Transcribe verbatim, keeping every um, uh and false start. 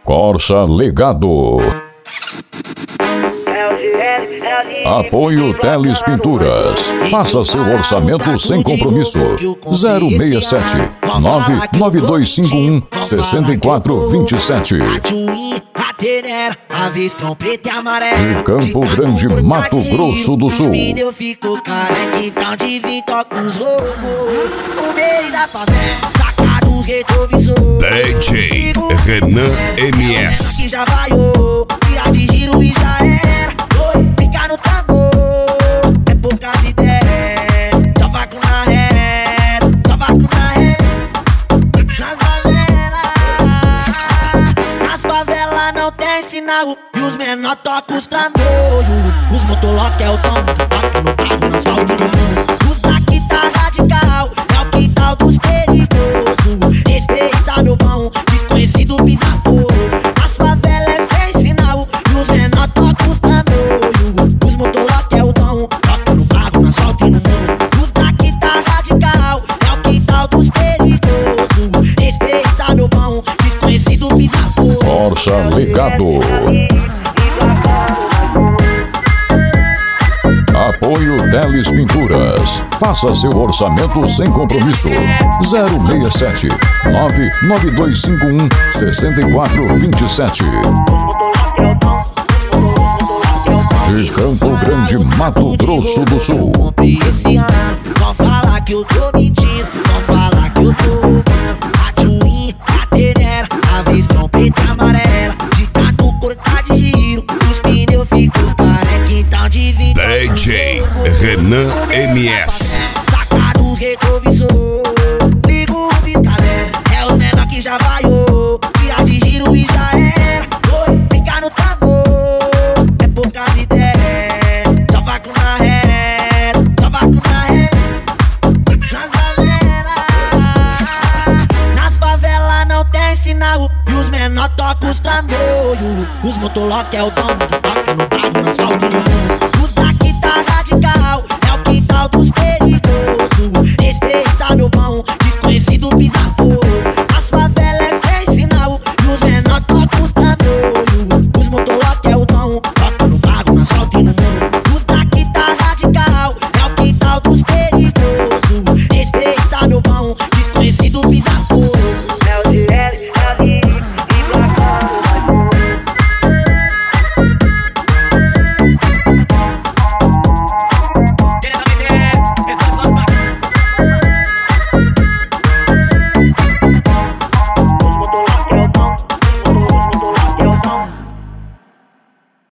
Corsa Legado. Apoio Teles Pinturas. Faça seu orçamento sem compromisso. zero seis sete, nove nove dois cinco um, seis quatro dois sete. De Campo Grande, Mato Grosso do Sul. D J Renan M S. Que já vaiou, tira de giro e já era. Oi, fica no tambor, é poucas ideias. Só vai com na ré, só vai com na ré. Nas favelas, nas favelas não tem sinal. E os menor tocam os trambolhos. Os motolock é o tom que toca no carro, no asfalto e no mundo. Os daqui tá radical, é o quintal dos perigosos. Respeita meu pão, desconhecido pisa fogo. As favelas é sem sinal e os menor tocam os trambolhos. Os motolock é o dom, toca no carro, no asfalto e no mundo. Os daqui tá radical, é o quintal dos perigosos. Respeita meu pão, desconhecido pisa fogo. Corsa Legado. Apoio Teles Pinturas. Faça seu orçamento sem compromisso. zero seis sete, nove nove dois cinco um, seis quatro dois sete. De Campo Grande, Mato Grosso do Sul. Esse ano, vão falar que eu tô mentindo, vão falar que eu tô roubando. A Twin, a Tenera, a vez trompeta amarela. De tanto cortar de giro, os pneus ficam careca, então de vinte. D J Renan M S. Saca do retrovisor, liga o pisca-alerta. É os menor que já vaiou, tira de giro e já era. Oi, fica no tambor, é poucas ideias. Só vai com na ré, só vai com na ré. Nas favelas, nas favelas não tem sinal e os menor tocam os trambolhos. Os motolock é o dom que toca no carro, no asfalto e no mundo.